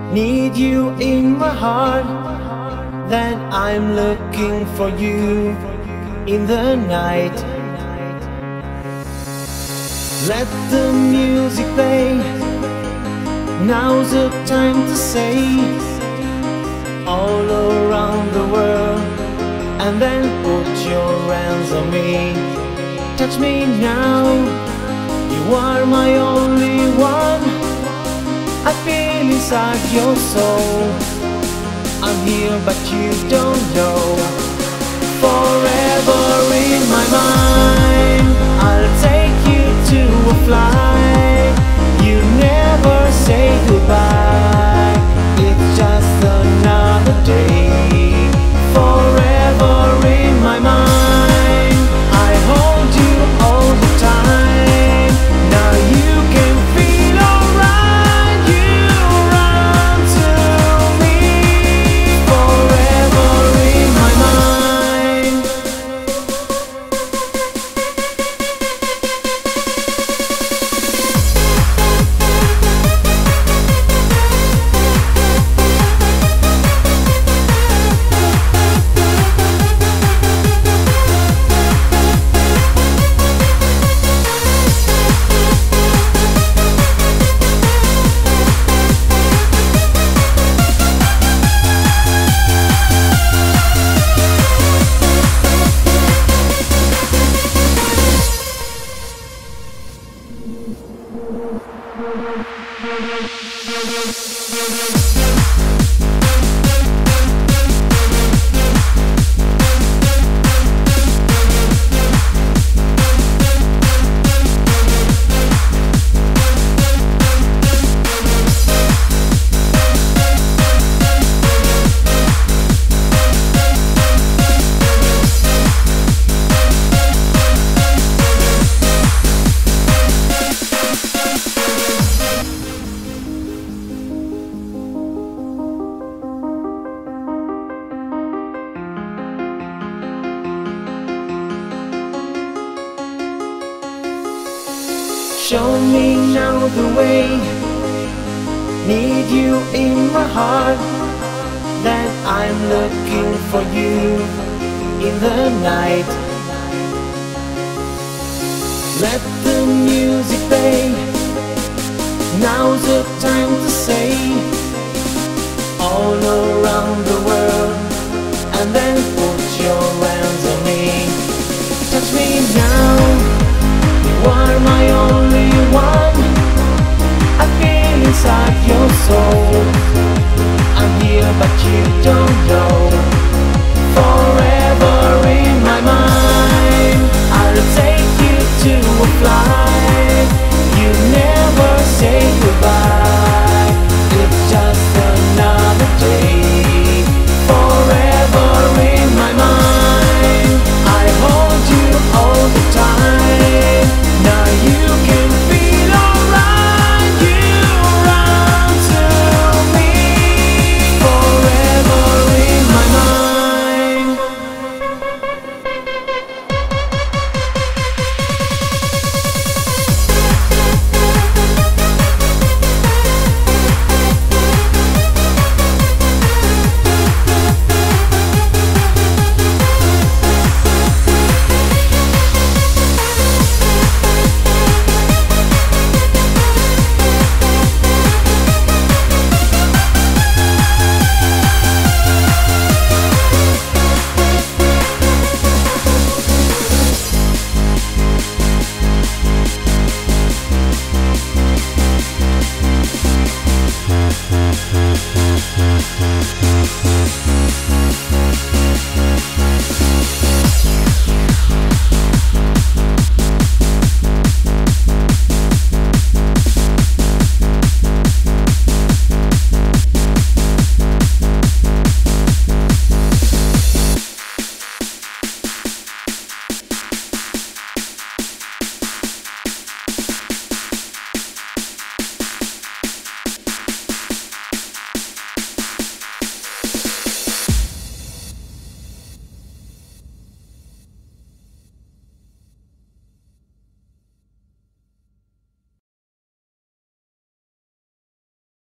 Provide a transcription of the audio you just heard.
Need you in my heart, then I'm looking for you in the night. Let the music play, now's the time to say all around the world, and then put your hands on me. Touch me now, you are my only one. I feel inside your soul, I'm here but you don't know. Forever in my mind, I'll take you to a flight. You never say goodbye, it's just another day. Forever in my mind, I hold you all the time. Now you can feel alright, you run to me. Forever in my mind. Show me now the way, need you in my heart, then I'm looking for you in the night. Let the music play, now's the time to say all around the world, and then put your hands on me. Touch me now, you are my only one. I feel inside your soul, I'm here but you don't